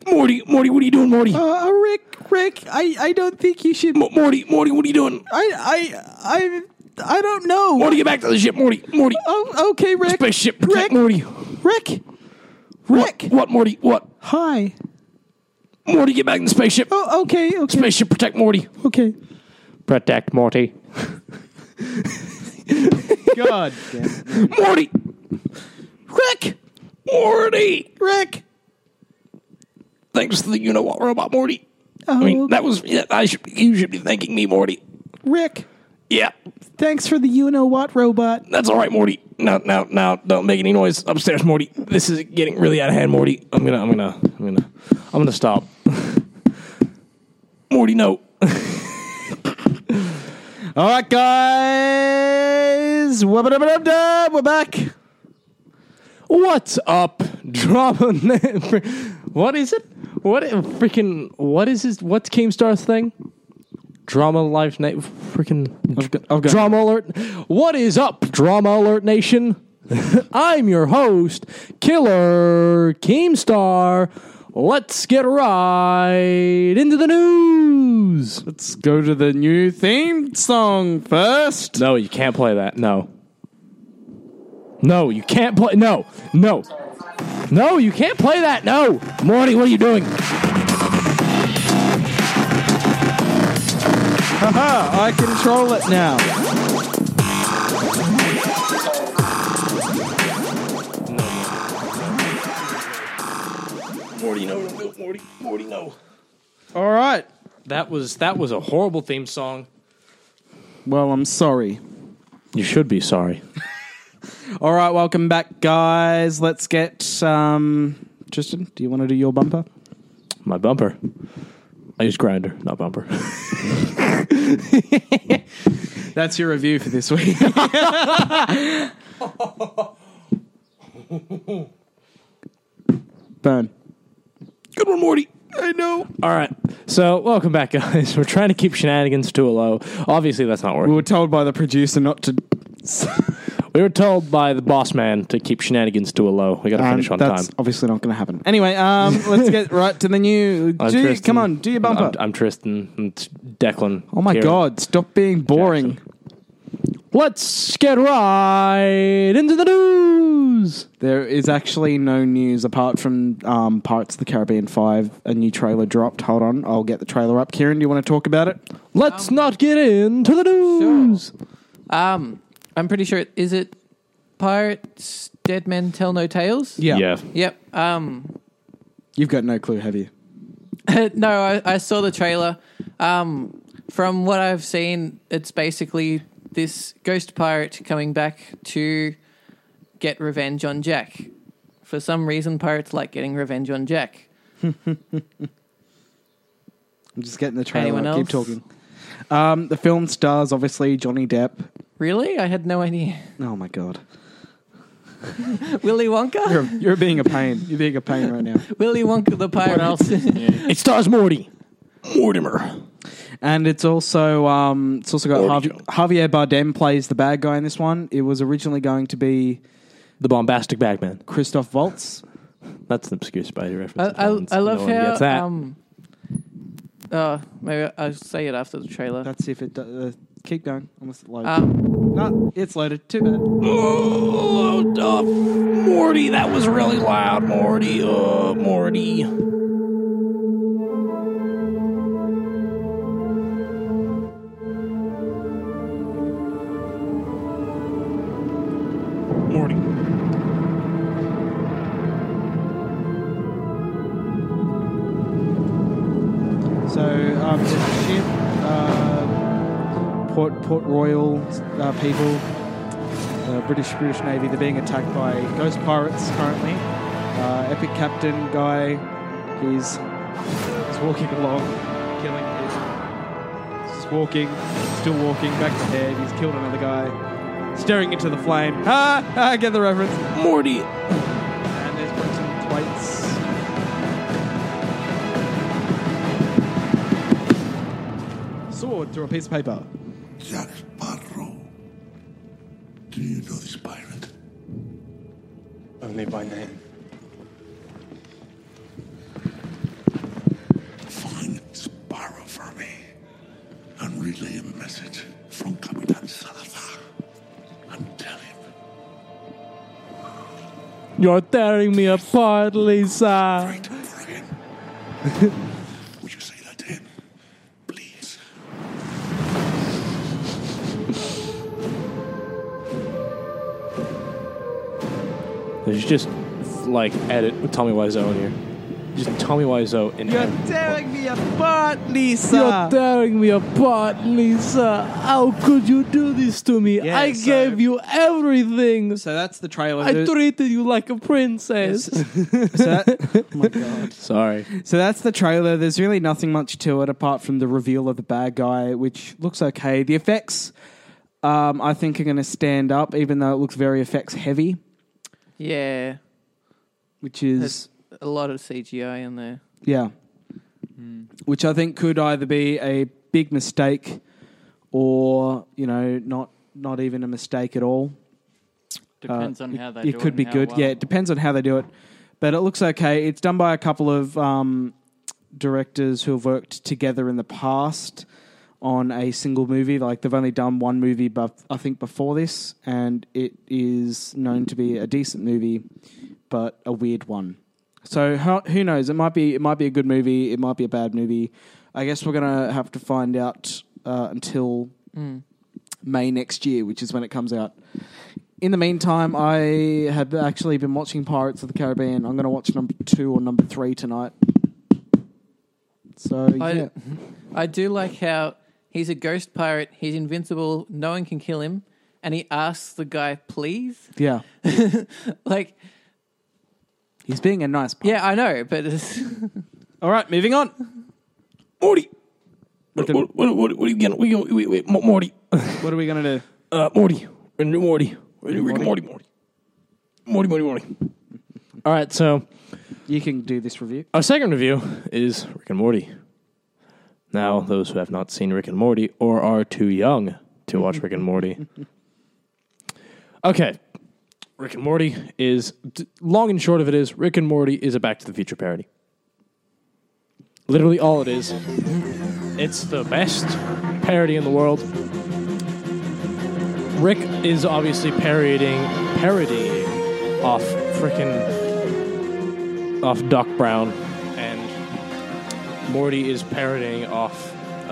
Morty, what are you doing, Morty? Rick, I don't think you should. Morty, what are you doing? I don't know. Morty, get back to the ship, Morty. Oh, okay, Rick. Spaceship, protect Rick. Morty. Rick. What, Morty? What? Hi. Morty, get back in the spaceship. Oh, okay. Spaceship, protect Morty. Okay. Protect Morty. God damn it. Morty. Morty. Rick. Thanks to the you-know-what robot, Morty. Oh, I mean, that was... Yeah, you should be thanking me, Morty. Rick. Yeah. Thanks for the you-know-what robot. That's all right, Morty. Now, don't make any noise upstairs, Morty. This is getting really out of hand, Morty. I'm gonna stop. Morty, no. All right, guys. We're back. What's up, drama? What is it? What is this? What's Keemstar's thing? Drama Life Nation. Drama Alert. What is up, Drama Alert Nation? I'm your host, Killer Keemstar. Let's get right into the news. Let's go to the new theme song first. No, you can't play that. No, you can't play. No, you can't play that. No, Morty, what are you doing? Haha, I control it now. Morty, no. All right. That was a horrible theme song. Well, I'm sorry. You should be sorry. All right, welcome back, guys. Let's get Tristan, do you want to do your bumper? My bumper. I use Grinder, not bumper. That's your review for this week. Burn. Good one, Morty. I know. All right. So, welcome back, guys. We're trying to keep shenanigans to a low. Obviously, that's not working. We were told by the producer not to... We were told by the boss man to keep shenanigans to a low. We got to finish on that's time. obviously not going to happen. Anyway, let's get right to the new... Come on, do your bumper. I'm Tristan. And Declan. Oh my God, stop being boring. Jackson. Let's get right into the news. There is actually no news apart from Pirates of the Caribbean 5. A new trailer dropped. Hold on, I'll get the trailer up. Kieran, do you want to talk about it? Let's not get into the news. Sure. I'm pretty sure is it Pirates Dead Men Tell No Tales? Yeah. Yep. You've got no clue, have you? No, I saw the trailer. From what I've seen, it's basically this ghost pirate coming back to get revenge on Jack. For some reason, pirates like getting revenge on Jack. I'm just getting the trailer. Anyone else? Keep talking. The film stars, obviously, Johnny Depp. Really? I had no idea. Oh, my God. Willy Wonka? You're being a pain. You're being a pain right now. Willy Wonka the pirate. What else? It stars Mortimer. And it's also got Javier Bardem plays the bad guy in this one. It was originally going to be The Bombastic Bagman. Christoph Waltz. That's an obscure Spidey reference. I love one gets that. how... maybe I'll say it after the trailer. Let's see if it does. Keep going. Almost loaded. No, it's loaded. Too bad. Load up. Morty, that was really loud, Morty. Morty. So, the ship, Port Royal people, the British Navy, they're being attacked by ghost pirates currently. Epic captain guy, he's walking along, killing people. Just walking, still walking, back to head. He's killed another guy, staring into the flame. Get the reference. Morty. And there's Brenton Thwaites. Sword through a piece of paper. Jack Sparrow. Do you know this pirate? Only by name. message from Capitan Salazar and tell him You're tearing me apart, Lisa. right for him. Would you say that to him? Please. There's just like edit Tommy Wiseau in here. Just Tommy Wiseau in You're every- tearing me apart, Lisa. You're tearing me apart, Lisa. How could you do this to me? Yeah, I so- gave you everything. So that's the trailer. I treated you like a princess. So that, oh my god. Sorry. So that's the trailer. There's really nothing much to it apart from the reveal of the bad guy, which looks okay. The effects, I think, are going to stand up, even though it looks very effects heavy, Yeah, which is there's a lot of CGI in there. yeah, which I think could either be a big mistake or not even a mistake at all. Depends on how they do it. It could be and how good. well. Yeah, it depends on how they do it. But it looks okay. It's done by a couple of directors who have worked together in the past on a single movie. Like they've only done one movie, but I think before this, and it is known to be a decent movie, but a weird one. So who knows? It might be a good movie. It might be a bad movie. I guess we're gonna have to find out until May next year, which is when it comes out. In the meantime, I have actually been watching Pirates of the Caribbean. I'm going to watch number 2 or number 3 tonight. So, yeah. I do like how he's a ghost pirate. He's invincible. No one can kill him. And he asks the guy, please? Yeah. Like, He's being a nice pirate. yeah, I know, but it's All right, moving on. Morty. What are you getting? Wait, Morty. What are we going to do? Morty. Morty. Morty. All right, so You can do this review. our second review is Rick and Morty. Now, those who have not seen Rick and Morty or are too young to watch Rick and Morty. Okay. Rick and Morty is, long and short of it is, Rick and Morty is a Back to the Future parody. Literally all it is. It's the best parody in the world. Rick is obviously parodying off Doc Brown, and Morty is parodying off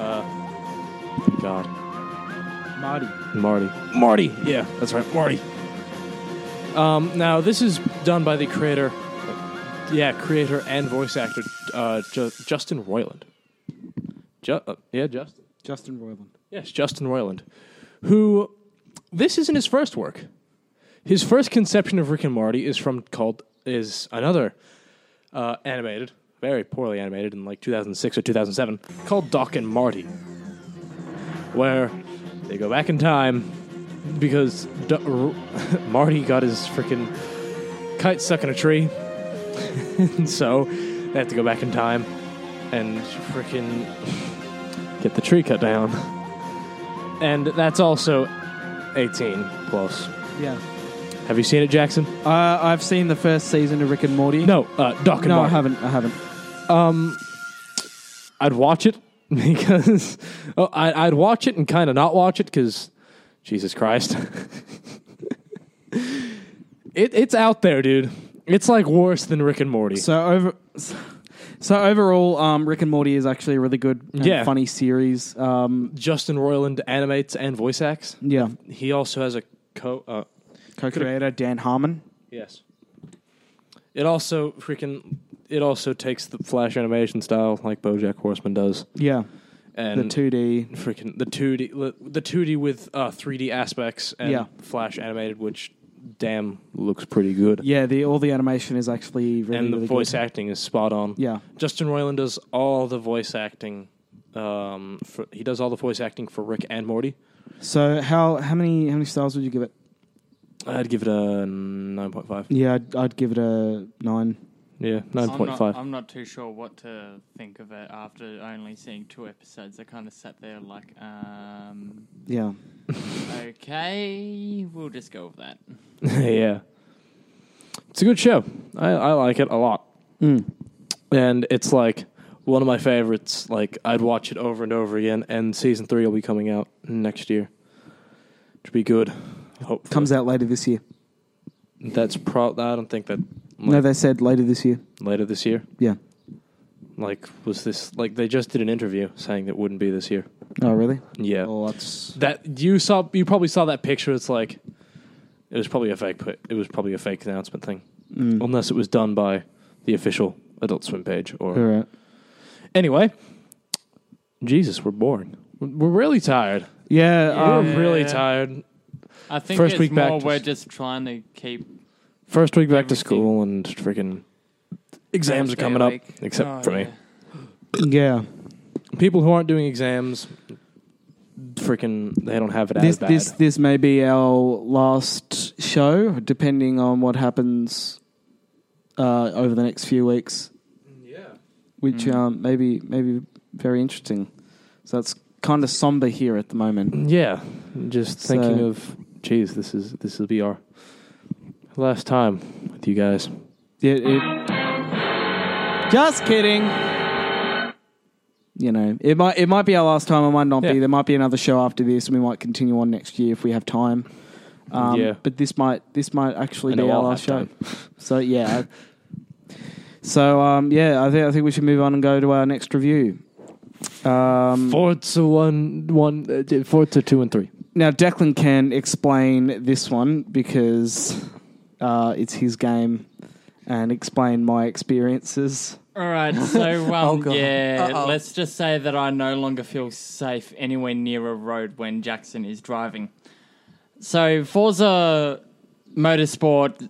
Marty. Yeah, that's right, Marty. Now this is done by the creator and voice actor Justin Roiland. Justin. Justin Roiland. Yes, Justin Roiland, who this isn't his first work. His first conception of Rick and Morty is another animated, very poorly animated in like 2006 or 2007, called Doc and Marty, where they go back in time because Marty got his freaking kite stuck in a tree, and so they have to go back in time and freaking get the tree cut down. And that's also 18 plus. Yeah. Have you seen it, Jackson? I've seen the first season of Rick and Morty. No, Doc and No, Marty. I haven't. I'd watch it because I'd watch it and kind of not watch it because Jesus Christ. It's out there, dude. It's like worse than Rick and Morty. So overall, Rick and Morty is actually a really good and funny series. Justin Roiland animates and voice acts. Yeah. He also has a Co-creator Dan Harmon. Yes. It also takes the Flash animation style like BoJack Horseman does. Yeah. And The 2D. freaking the 2D with 3D aspects and Flash animated, which damn looks pretty good. Yeah, all the animation is actually really, And the really voice good. acting is spot on. Yeah. Justin Roiland does all the voice acting. He does all the voice acting for Rick and Morty. So how many stars would you give it? I'd give it a 9.5. Yeah, I'd give it a 9. Yeah, 9.5. I'm not too sure what to think of it after only seeing 2 episodes. I kind of sat there like, Yeah. okay, we'll just go with that. Yeah. It's a good show. I like it a lot. And it's like one of my favorites. Like, I'd watch it over and over again, and season 3 will be coming out next year. Which will be good. Hopefully. Comes out later this year. That's I don't think that... No, they said later this year. Later this year? Yeah. Like, was this... Like, they just did an interview saying it wouldn't be this year. Oh, really? Yeah. Well, that's... That you probably saw that picture. It's like... It was probably a fake announcement thing. Unless it was done by the official Adult Swim page. Or... All right. Anyway. Jesus, we're boring. We're really tired. Yeah. We're really tired. I think First it's week back more to we're just trying to keep... First week back to Everything. school and freaking exams are Thursday coming up, week. except for me. Yeah. People who aren't doing exams, freaking, they don't have it as bad. This may be our last show, depending on what happens over the next few weeks. Yeah. Which may be very interesting. So it's kind of somber here at the moment. Yeah. Just thinking So- of, geez, this will be our last time with you guys. Just kidding. You know, it might be our last time. It might not Yeah. be. There might be another show after this, and we might continue on next year if we have time. Yeah. But this might actually I know be our I'll last show. have So yeah. I think we should move on and go to our next review. Forza 2 and 3. Now Declan can explain this one because it's his game, and explain my experiences. All right, so God. yeah, Uh-oh. let's just say that I no longer feel safe anywhere near a road when Jackson is driving. So Forza Motorsport,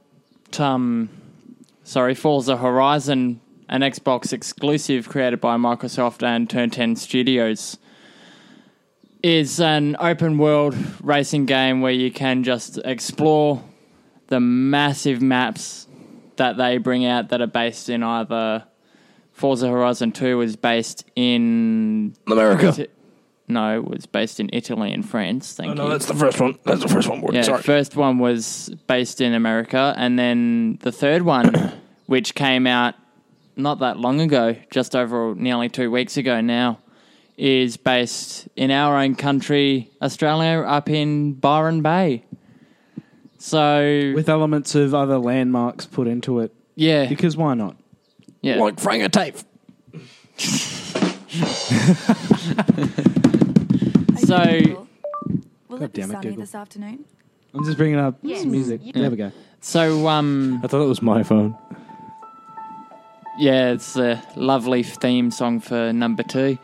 Forza Horizon, an Xbox exclusive created by Microsoft and Turn 10 Studios, is an open world racing game where you can just explore the massive maps that they bring out that are based in either... Forza Horizon 2 was based in... America. No, it was based in Italy and France, thank you. No, that's the first one. That's the first one. Yeah, Sorry. first one was based in America, and then the third one, which came out not that long ago, just over nearly 2 weeks ago now, is based in our own country, Australia, up in Byron Bay. So... With elements of other landmarks put into it. yeah. Because why not? Yeah. Like Frank and Tafe. So... Will God it be damn it, sunny Google. this afternoon? I'm just bringing up Yes. some music. Yeah. There we go. So, I thought it was my phone. yeah, it's a lovely theme song for number 2.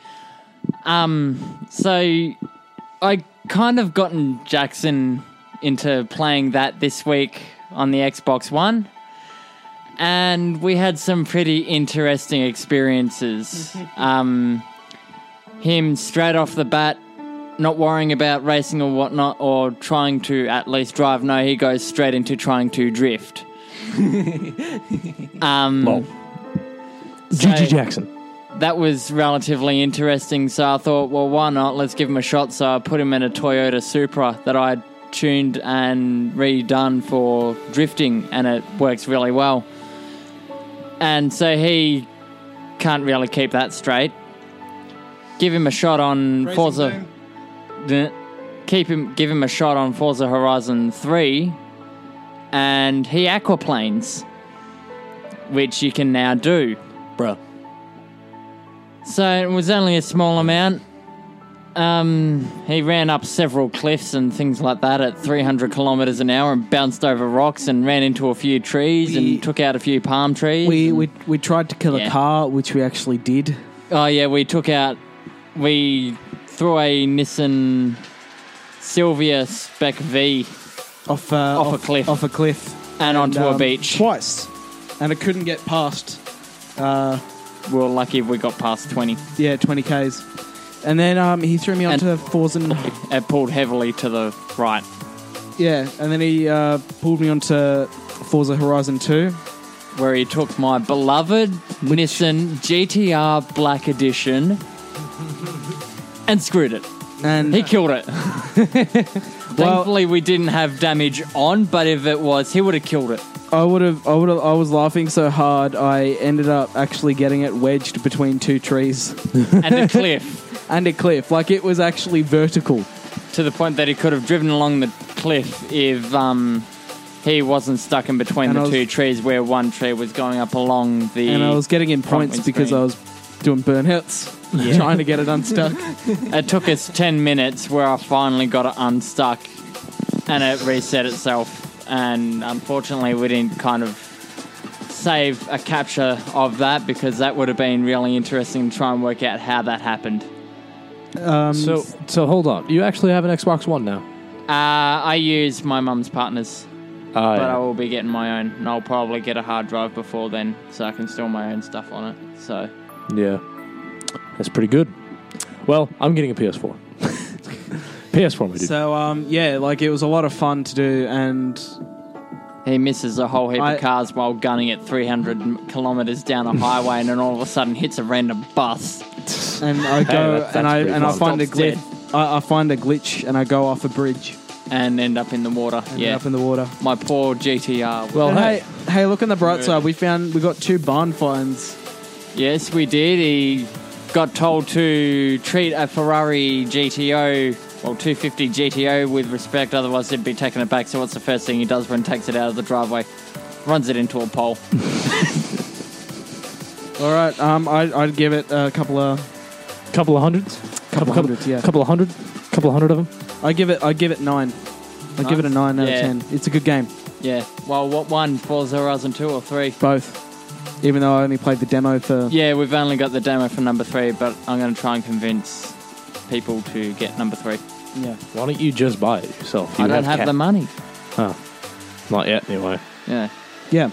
So I kind of gotten Jackson into playing that this week on the Xbox One, and we had some pretty interesting experiences. Him straight off the bat, not worrying about racing or whatnot, or trying to at least drive. No, he goes straight into trying to drift. Lol. So- GG Jackson. That was relatively interesting, so I thought, well, why not? Let's give him a shot. So I put him in a Toyota Supra that I tuned and redone for drifting, and it works really well. And so he can't really keep that straight. Give him a shot on Forza. Give him a shot on Forza Horizon 3, and he aquaplanes, which you can now do. Bruh. So it was only a small amount. He ran up several cliffs and things like that at 300 kilometers an hour and bounced over rocks and ran into a few trees and took out a few palm trees. We tried to kill a Yeah. car, which we actually did. Oh yeah, we threw a Nissan Silvia Spec V Off a cliff. Off a cliff. and onto a beach. Twice. And it couldn't get past, We were lucky we got past 20. 20 Ks. And then he threw me onto Forza. It pulled heavily to the right. Yeah, and then he pulled me onto Forza Horizon 2. Where he took my beloved Nissan GTR Black Edition and screwed it. And He killed it. Thankfully, we didn't have damage on, but if it was, he would have killed it. I was laughing so hard I ended up actually getting it wedged between two trees And a cliff, and a cliff. Like it was actually vertical. to the point that he could have driven along the cliff if he wasn't stuck in between And the I was- two trees where one tree was going up along the... And I was getting in front points because I windscreen. was doing burnouts, trying to get it unstuck. It took us 10 minutes where I finally got it unstuck and it reset itself. And unfortunately, we didn't kind of save a capture of that because that would have been really interesting to try and work out how that happened. So hold on. You actually have an Xbox One now? I use my mum's partner's, but I Yeah. will be getting my own. And I'll probably get a hard drive before then so I can store my own stuff on it. So, Yeah. That's pretty good. Well, I'm getting a PS4. PS4, my dude. So yeah, like it was a lot of fun to do, and he misses a whole heap I- of cars while gunning at 300 kilometres down a highway and then all of a sudden hits a random bus. I go that's and I pretty and I fun. find a Stops glitch. I find a glitch and I go off a bridge. And end up in the water. Ended Yeah. up in the water. My poor GTR. Well, And hey. hey, look on the bright side. We got 2 barn finds. Yes, we did. He got told to treat a Ferrari GTO, well, 250 GTO with respect, otherwise he'd be taking it back. So what's the first thing he does when he takes it out of the driveway? Runs it into a pole. All right. I'd give it a couple of hundreds? hundreds. Yeah. Couple of hundred of them? I give it 9. I give it a 9 out Yeah. of 10. It's a good game. Yeah. Well, what one? Forza Horizon 2 or 3? Both. Even though I only played the demo for. Yeah, we've only got the demo for number 3, but I'm going to try and convince people to get number 3. Yeah. Why don't you just buy it yourself? I don't have the money. Oh. Not yet, anyway. Yeah. Yeah.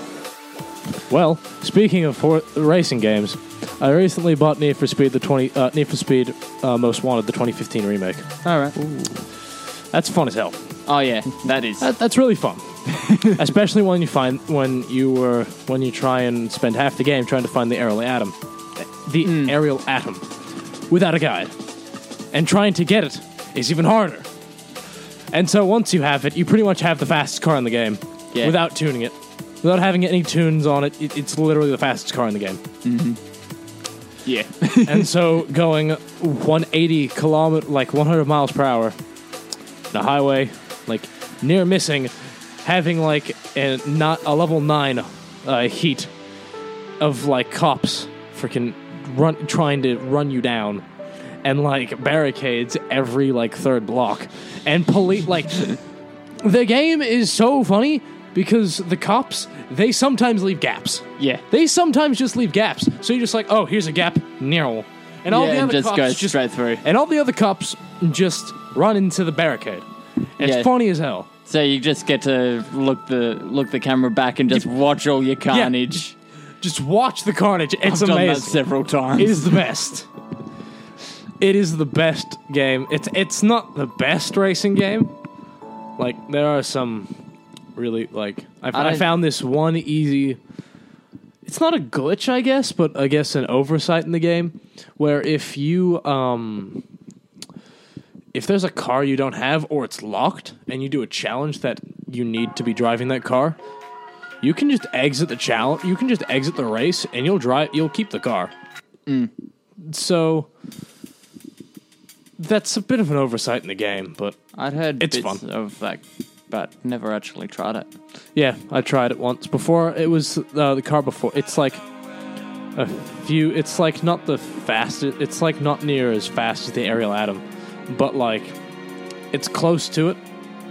Well, speaking of racing games, I recently bought Need for Speed Need for Speed Most Wanted, the 2015 remake. All right. That's fun as hell. Oh, yeah, that is. That's really fun, especially when you try and spend half the game trying to find the aerial atom, aerial atom, without a guide, and trying to get it is even harder. And so once you have it, you pretty much have the fastest car in the game, Yeah. without tuning it, without having any tunes on it. It's literally the fastest car in the game. Yeah. And so going 180 kilometer, like 100 miles per hour, on a highway, like near missing, having like a level 9 heat of like cops freaking trying to run you down, and like barricades every like third block, and police like the game is so funny because the cops, they sometimes leave gaps. Yeah. They sometimes just leave gaps. So you're just like, oh, here's a gap, narrow. And all Yeah, the and other just cops go straight through. And all the other cops just run into the barricade. And Yeah. it's funny as hell. So you just get to look the camera back and just watch all your carnage. Just watch the carnage. It's I've done that amazing. several times. It is the best. It is the best game. It's not the best racing game. Like, there are some really, like... I found this one easy... It's not a glitch, I guess, but I guess an oversight in the game, where if you... if there's a car you don't have, or it's locked, and you do a challenge that you need to be driving that car, you can just exit the challenge. You can just exit the race, and you'll keep the car. So that's a bit of an oversight in the game, but I'd heard It's bits fun. of that, but never actually tried it. yeah, I tried it once before. It was the car before. It's like a few. It's like not the fastest. It's like not near as fast as the aerial atom, but like it's close to it.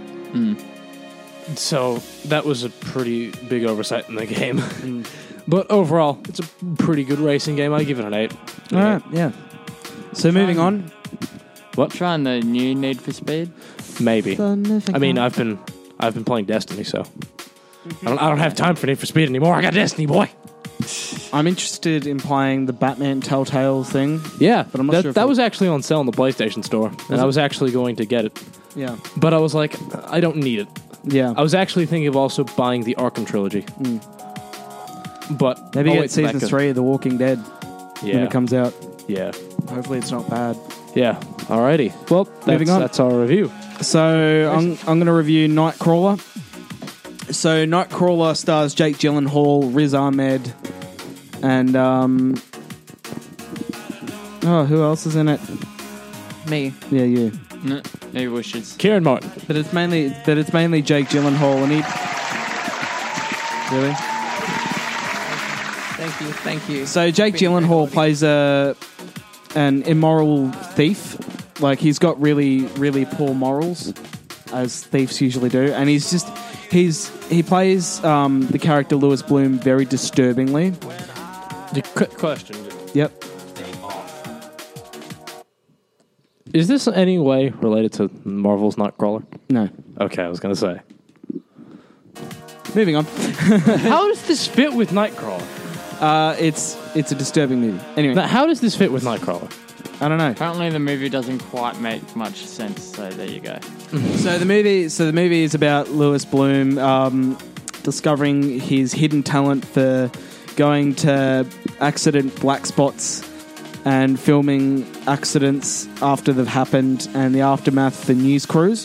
So that was a pretty big oversight in the game. But overall, it's a pretty good racing game. I give it an 8. All right. Yeah. So moving on. Trying the new Need for Speed. Maybe. I mean, I've been playing Destiny, so I don't have time for Need for Speed anymore. I got Destiny, boy. I'm interested in playing the Batman Telltale thing. Yeah, But I'm not sure if that it- was actually on sale in the PlayStation Store, and I was actually going to get it, Yeah. but I was like, I don't need it. Yeah. I was actually thinking of also buying the Arkham trilogy, but Maybe I'll get wait till that season goes- 3 of The Walking Dead Yeah, when it comes out. yeah, Hopefully it's not bad. yeah. Alrighty. Well, Moving on. That's our review. So I'm going to review Nightcrawler. So Nightcrawler stars Jake Gyllenhaal, Riz Ahmed, and who else is in it? Me. Yeah, you. No, he wishes. Kieran Martin. But it's mainly Jake Gyllenhaal, and he really. Thank you. So Jake Gyllenhaal plays an immoral thief. Like, he's got really, really poor morals, as thieves usually do, and he plays the character Lewis Bloom very disturbingly. The question. Yep. Is this in any way related to Marvel's Nightcrawler? No. Okay, I was going to say. Moving on. How does this fit with Nightcrawler? It's a disturbing movie. Anyway, Now, how does this fit with Nightcrawler? I don't know. Apparently the movie doesn't quite make much sense, so there you go. So the movie is about Lewis Bloom discovering his hidden talent for going to accident black spots and filming accidents after they've happened and the aftermath for news crews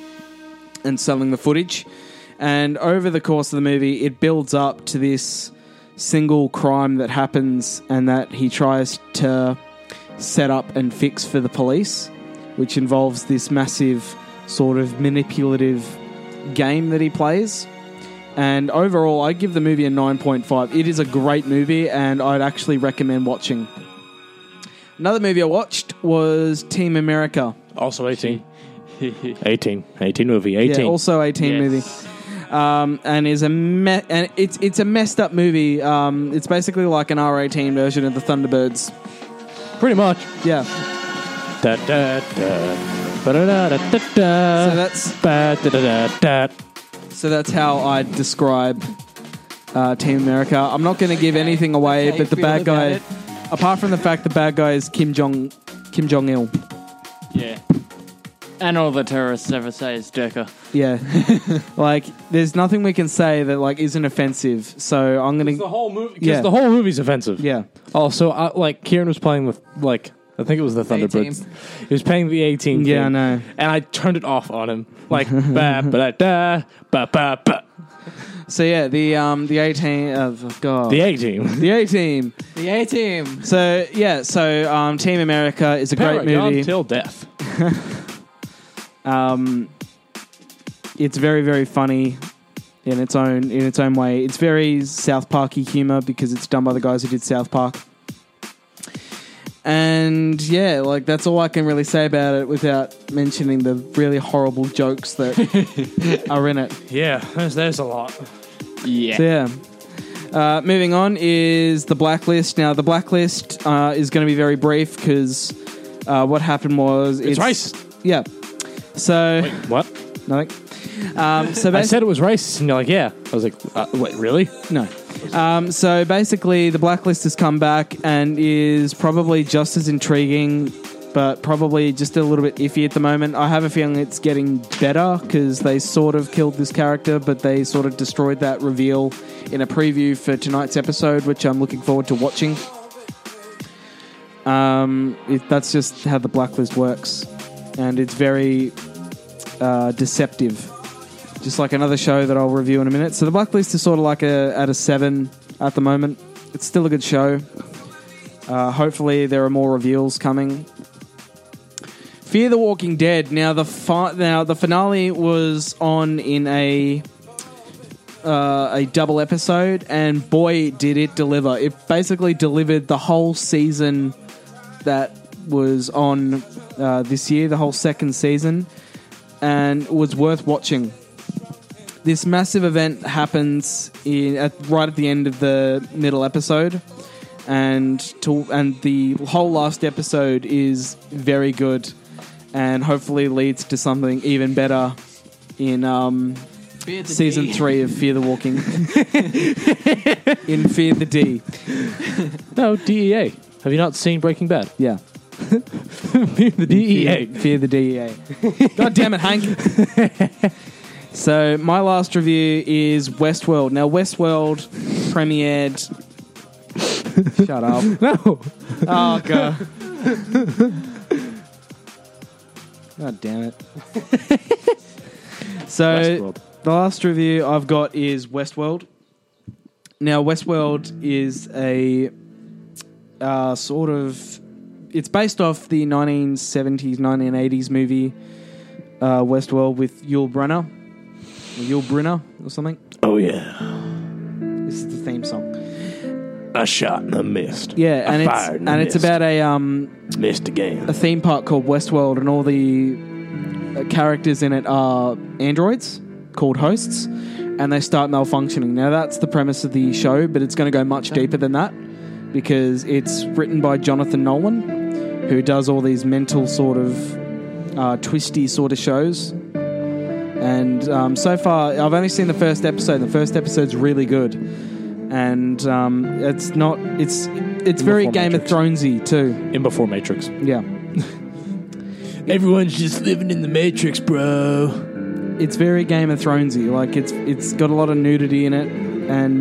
and selling the footage. And over the course of the movie, it builds up to this single crime that happens and that he tries to set up and fix for the police, which involves this massive sort of manipulative game that he plays. And overall, I give the movie a 9.5. It is a great movie, and I'd actually recommend watching. Another movie I watched was Team America. Also 18. 18 movie. 18. Yeah, also 18 Yes. movie. And is and it's a messed up movie. It's basically like an R18 version of the Thunderbirds. Pretty much. Yeah. Da, da, da. Ba-da-da-da-da-da. Ba-da-da-da-da. So that's how I'd describe Team America. I'm not going to give anything away, How but the you bad feel about guy, it? apart from the fact the bad guy is Kim Jong-il. Yeah. And all the terrorists ever say is Durka. Yeah. Like, there's nothing we can say that, like, isn't offensive. So I'm going The to... whole movie. Yeah. Because the whole movie's offensive. Yeah. Also, like, Kieran was playing with, like, I think it was the Thunderbirds. 18. He was playing the 18 Yeah, thing, I know. and I turned it off on him. Like, ba ba da ba ba ba. So, yeah, the 18... God. The 18. The 18. The A-Team. So, yeah, Team America is a great Paragon movie. till death. It's very, very funny in its own way. It's very South Parky humor because it's done by the guys who did South Park. And yeah, like, that's all I can really say about it without mentioning the really horrible jokes that are in it. Yeah, there's a lot. Yeah. So yeah. Moving on is The Blacklist. Now, The Blacklist is going to be very brief because what happened was... It's racist. Yeah. So... Wait, what? Nothing. So I said it was racist, and you're like, yeah. I was like, wait, really? No. So basically, The Blacklist has come back and is probably just as intriguing, but probably just a little bit iffy at the moment. I have a feeling it's getting better because they sort of killed this character, but they sort of destroyed that reveal in a preview for tonight's episode, which I'm looking forward to watching. That's just how The Blacklist works, and it's very deceptive. Just like another show that I'll review in a minute. So The Blacklist is sort of like at a 7 at the moment. It's still a good show. Hopefully there are more reveals coming. Fear the Walking Dead. Now the finale was on in a double episode, and boy did it deliver. It basically delivered the whole season that was on this year, the whole second season, and was worth watching. This massive event happens right at the end of the middle episode, and the whole last episode is very good, and hopefully leads to something even better in season 3 of Fear the Walking. In Fear the D. No, DEA. Have you not seen Breaking Bad? Yeah. The DEA. Fear the DEA. God damn it, Hank. So my last review is Westworld. Now Westworld premiered. Shut up. No. Oh god. God damn it. So Westworld. The last review I've got is Westworld. Now, Westworld is a sort of... It's based off the 1970s, 1980s movie Westworld with Yul Brynner or something. Oh, yeah. This is the theme song. A shot in the mist. Yeah, and it's about a mist again. a theme park called Westworld, and all the characters in it are androids called hosts, and they start malfunctioning. Now, that's the premise of the show, but it's going to go much deeper than that because it's written by Jonathan Nolan, who does all these mental sort of twisty sort of shows. And so far, I've only seen the first episode. The first episode's really good, and it's very Game of Thronesy too. In before Matrix. Yeah, Everyone's just living in the Matrix, bro. it's very Game of Thronesy. Like it's got a lot of nudity in it, and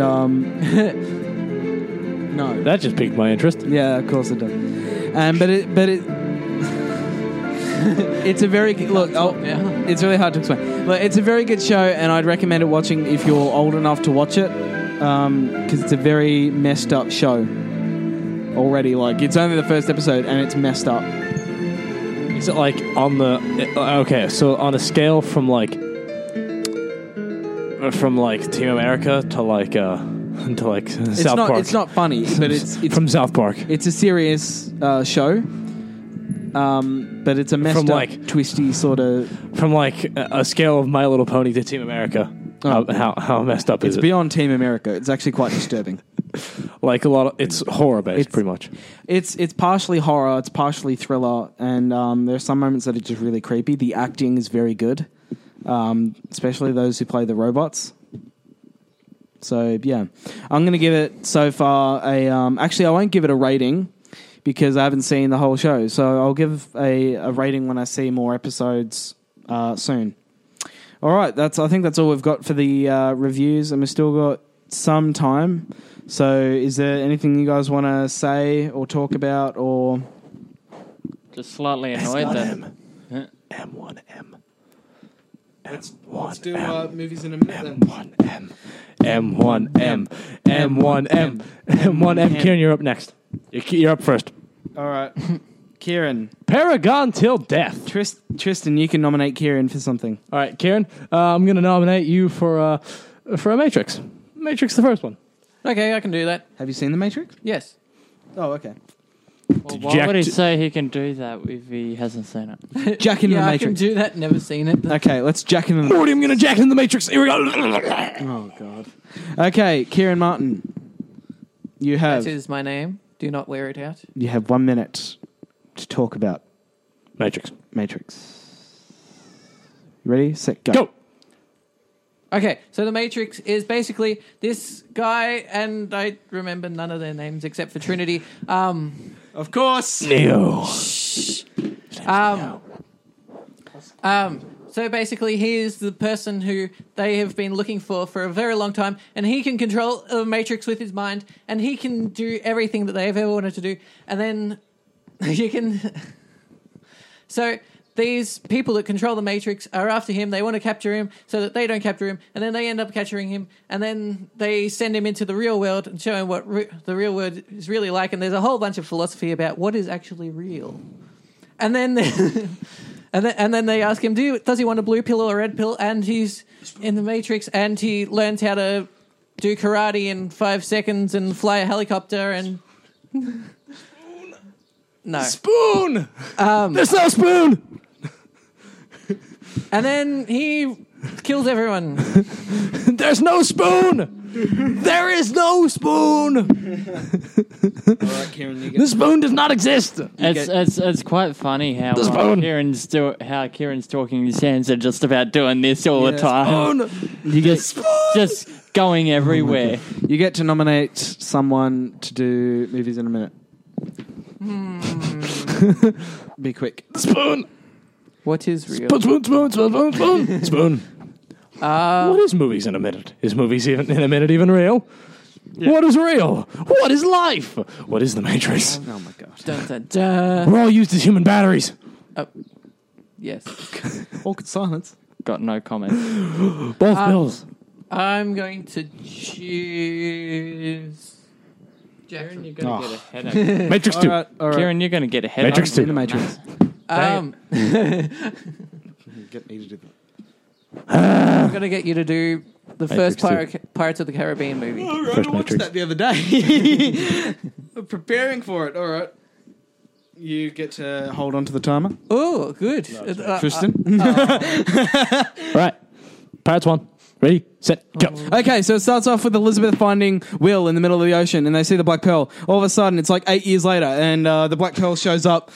no, That just piqued my interest. yeah, of course it does. But it. It's a very look. It's really hard to explain. Look, it's a very good show, and I'd recommend it watching if you're old enough to watch it, because it's a very messed up show. Already, like it's only the first episode, and it's messed up. Is it like on the... Okay, so on a scale from like Team America to like South Park. It's not funny, but it's from South Park. it's a serious show. But it's a messed From, up, like- twisty sort of. From like a scale of My Little Pony to Team America. Oh. How messed up is It's it? beyond Team America. It's actually quite disturbing. Like a lot of... It's horror based, pretty much. It's partially horror, it's partially thriller, and there are some moments that are just really creepy. The acting is very good, especially those who play the robots. So yeah, I'm going to give it so far a. Actually, I won't give it a rating because I haven't seen the whole show. So I'll give a rating when I see more episodes soon. All right, I think that's all we've got for the reviews, and we've still got some time. So is there anything you guys want to say or talk about or... Just slightly annoyed that. M1M. Let's do movies in a minute then. M1M. M1M. Kieran, you're up next. You're up first. All right. Kieran. Paragon Till Death. Tristan, you can nominate Kieran for something. All right, Kieran, I'm going to nominate you for a Matrix. Matrix, the first one. Okay, I can do that. Have you seen The Matrix? Yes. Oh, okay. Well, why would he say he can do that if he hasn't seen it? Jack into Yeah, The I can Matrix. do that. Never seen it. Okay, let's jack into the... Already, I'm going to jack in the Matrix. Here we go. Oh, God. Okay, Kieran Martin. You have... That is my name. Do not wear it out. You have 1 minute to talk about Matrix. Matrix. You ready? Set, go. Go. Okay, so The Matrix is basically this guy, and I remember none of their names except for Trinity. Of course. Neo. So basically, he is the person who they have been looking for a very long time, and he can control the Matrix with his mind, and he can do everything that they've ever wanted to do. And then you can... So these people that control the Matrix are after him. They want to capture him so that they don't capture him, and then they end up capturing him, and then they send him into the real world and show him what the real world is really like, and there's a whole bunch of philosophy about what is actually real. And then... And then they ask him, does he want a blue pill or a red pill? And he's in the Matrix, and he learns how to do karate in 5 seconds and fly a helicopter and... No. Spoon. There's no spoon. And then he kills everyone. There's no spoon. There is no spoon. All right, Kieran, you The spoon does not exist. It's quite funny how The spoon. Kieran's talking. His hands are just about doing this all the time. Spoon. You get Just going everywhere. you get to nominate someone to do movies in a minute. Be quick. Spoon. What is real? Spoon. What is movies in a minute? Is movies even in a minute even real? Yeah. What is real? What is life? What is the Matrix? Oh my god. Dun, dun, dun. We're all used as human batteries. Yes. Awkward silence. got no comment. Both bills. I'm going to choose Kieran, you're Jackson. going to get a headache. Matrix 2. All right. Kieran, you're going to get a headache. Matrix 2. In the Matrix. Get me to do that. I'm going to get you to do the first Matrix Pirates of the Caribbean movie. First Matrix. the other day. Preparing for it. All right. You get to hold on to the timer. Oh, good. Tristan. All right. Pirates 1. Ready, set, go. Okay, so it starts off with Elizabeth finding Will in the middle of the ocean, and they see the Black Pearl. All of a sudden, it's like 8 years later, and the Black Pearl shows up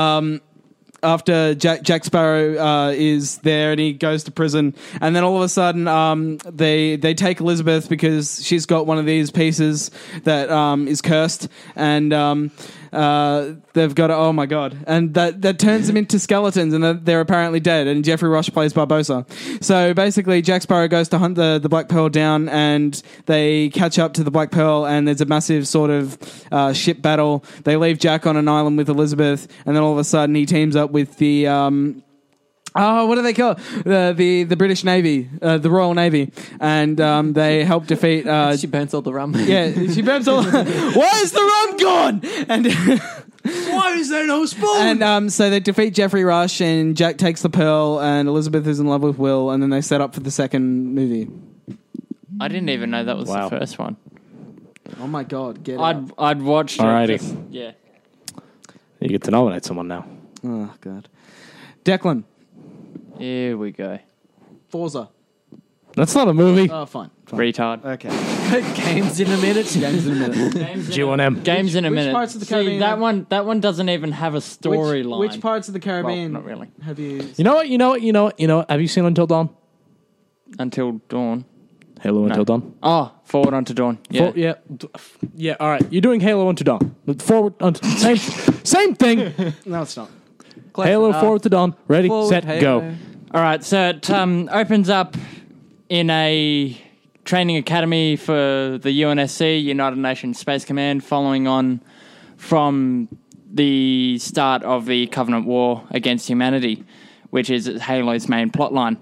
after Jack Sparrow is there, and he goes to prison. And then all of a sudden, they take Elizabeth because she's got one of these pieces that is cursed, and they've got oh my god, and that turns them into skeletons, and they're apparently dead. And Jeffrey Rush plays Barbossa. So basically, Jack Sparrow goes to hunt the Black Pearl down, and they catch up to the Black Pearl, and there's a massive sort of ship battle. They leave Jack on an island with Elizabeth, and then all of a sudden he teams up with the what do they call it? The British Navy, the Royal Navy, and they help defeat. She burns all the rum. Yeah, she burns all. Why is the rum gone? And Why is there no spoon? and so they defeat Jeffrey Rush, and Jack takes the pearl, and Elizabeth is in love with Will, and then they set up for the second movie. I didn't even know that was Wow. the first one. Oh my god, get it! I'd watched Alrighty. it. Yeah. You get to nominate someone now. Oh god, Declan, Here we go. Forza. That's not a movie. Oh, fine. Retard. Okay. Games in a minute. Games in a minute. G1M. Games in a Which minute. parts of the See, Caribbean that have- one doesn't even have a storyline. Which parts of the Caribbean Well, not really. have you? You know what? Have you seen Until Dawn? Until Dawn. Halo Until Dawn. Oh, Forward Unto Dawn. Yeah. Yeah. All right. You're doing Halo Until Dawn. Forward. Same thing. No, it's not. Halo Forward to Dawn. Ready, Forward, set, Halo. go. All right, so it opens up in a training academy for the UNSC, United Nations Space Command, following on from the start of the Covenant War against humanity, which is Halo's main plotline.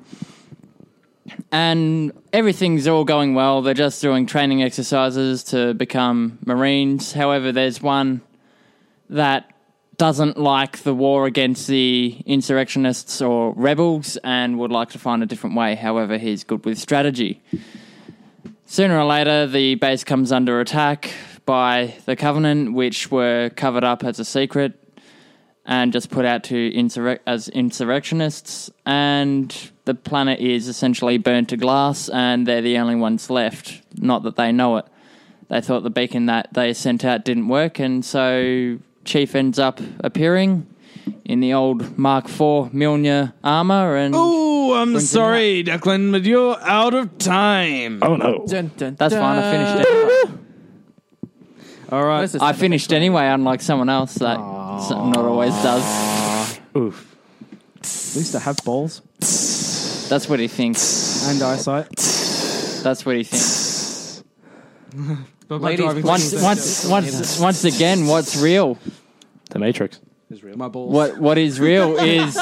And everything's all going well. They're just doing training exercises to become Marines. However, there's one that doesn't like the war against the insurrectionists or rebels and would like to find a different way. However, he's good with strategy. Sooner or later, the base comes under attack by the Covenant, which were covered up as a secret and just put out to as insurrectionists. And the planet is essentially burnt to glass, and they're the only ones left. Not that they know it. They thought the beacon that they sent out didn't work, and so Chief ends up appearing in the old Mark IV Mjolnir armor. And Oh, I'm sorry, Declan, but you're out of time. Oh no. Dun, dun, that's fine. I finished dun. it. All right. Where's the I finished anyway, unlike someone else that not always does. Oof. At least I have balls That's what he thinks. and eyesight. That's what he thinks. But my Ladies, driving please. license- Once again, what's real? The Matrix. my balls. What is real is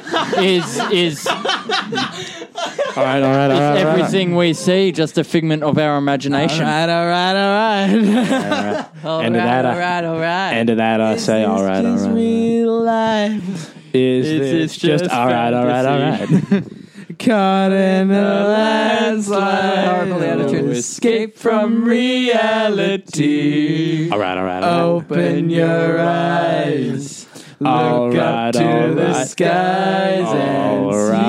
All right. everything we see just a figment of our imagination. All right. End of that. All right. End of that. I say all right. Real life. Is It's this just just all right? Caught in a landslide. Horrible attitude. Escape from reality. All right. Open your eyes. All Look right, up to all the right. skies and All right.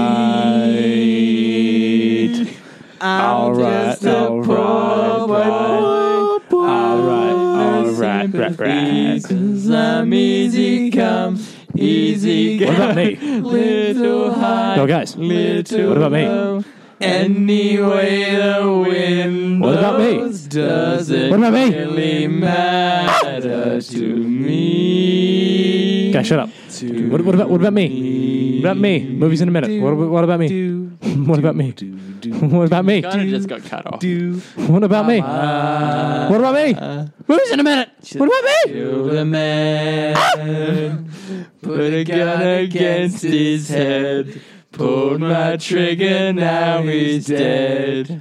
I'm All right. just a All poor right. boy. All right. Cause I'm easy come, easy go. What about me? Little high, No, guys. little What about me? low. Anyway the wind What about me? blows, does it What about me? really matter to me? Guys, shut up. What about me? What about me? Movies in a minute. What about me? What about me? What about me? Kind of just got cut off. What about me? What about me? Movies in a minute. What about me? The man put a gun against his head. Pulled my trigger, now he's dead.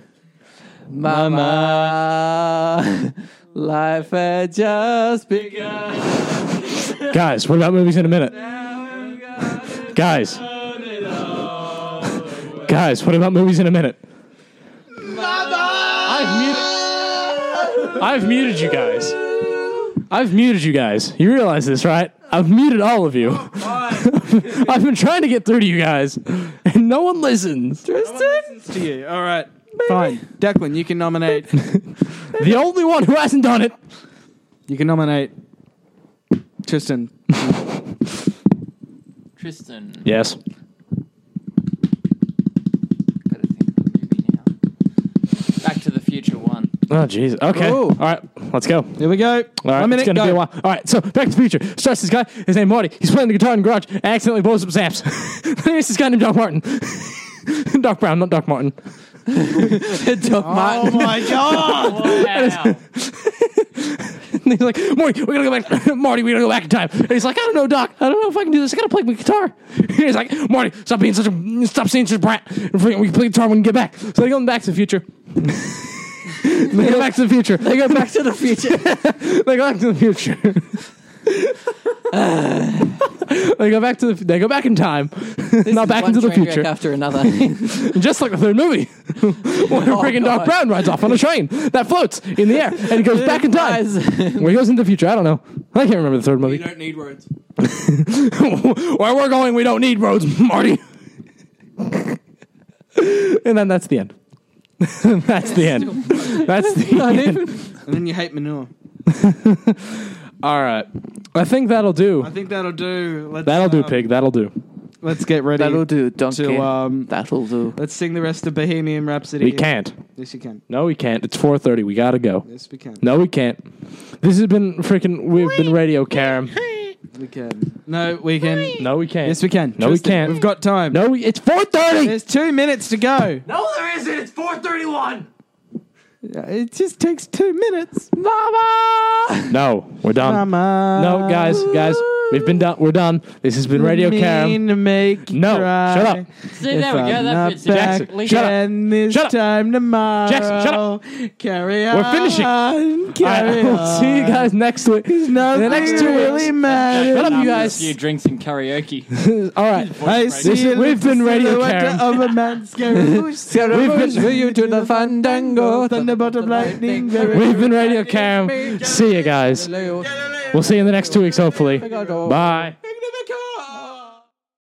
Mama, life had just begun. Guys, what about movies in a minute? Guys, what about movies in a minute? I've muted you guys. I've muted you guys. You realize this, right? I've muted all of you. I've been trying to get through to you guys, and no one listens. To you. All right. Fine. Declan, you can nominate. The only one who hasn't done it. You can nominate Tristan. Tristan. Yes. Gotta think of a movie now. Back to the Future 1. Oh, jeez. Okay. Ooh. All right. Let's go. Here we go. All right. 1 minute, It's going to go. be a while. All right. So, Back to the Future. Starts this guy. His name Marty. He's playing the guitar in the garage and accidentally blows up his amps. Then he's this guy named Doc Martin. Doc Brown, not Doc Martin. Doc Martin. Oh my God. Wow. And he's like, Marty, we're gonna go back. Marty, we're gonna go back in time. And he's like, I don't know, Doc. I don't know if I can do this. I gotta play my guitar. And he's like, Marty, stop being such a brat. We can play guitar when we get back. So they go back to the future. They go back to the future. They go back to the future. They go back to the future. They go back in time. Not back into the future. After another. Just like the third movie. When freaking Doc God. Brown rides off on a train that floats in the air and he goes back in time. Where he goes into the future, I don't know. I can't remember the third movie. You don't need roads. Where we're going, we don't need roads, Marty. And then that's the end. That's the end. That's the end. And then you hate manure. All right. I think that'll do. I think that'll do. That'll do, pig. That'll do. Let's get ready. That'll do, donkey. To, That'll do. let's sing the rest of Bohemian Rhapsody. We can't. Yes, you can. No, we can't. It's 4:30. We gotta go. Yes, we can. No, we can't. This has been freaking. We've been Radio Karam. We can. No, we can. No, we can't. Yes, we can. No, we Tristan, can't. We've got time. No, it's 4:30. There's 2 minutes to go. No, there isn't. It's 4:31. It just takes 2 minutes. Mama! No, we're done. Mama. No, guys, we've been done. We're done. This has been Radio Karam. Mean to make you No, cry. shut up. See, there we If go. I'm That not fits back Jackson, shut up. again this Shut up. time tomorrow. Jackson, shut up. Carry on. We're finishing. Carry All right, on. we'll see you guys next week. Nothing The next 2 really weeks. matters. Shut up, you A guys. few drinks and karaoke. All right. I This see is- a we've been little Radio silhouette Karam. of a man Scaramouche. Scaramouche, will you to the fandango? Thunderbolt of lightning. We've been Radio Karam. See you guys. We'll see you in the next 2 weeks, hopefully. Bye.